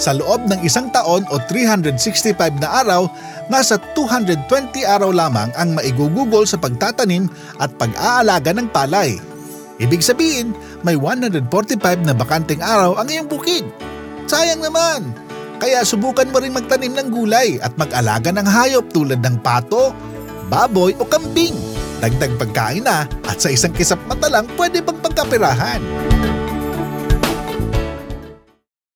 Sa loob ng isang taon o 365 na araw, nasa 220 araw lamang ang maigugugol sa pagtatanim at pag-aalaga ng palay. Ibig sabihin, may 145 na bakanteng araw ang iyong bukid. Sayang naman! Kaya subukan mo rin magtanim ng gulay at mag-alaga ng hayop tulad ng pato, baboy o kambing. Dagdag pagkain na at sa isang kisap mata lang pwede pang pagkapirahan.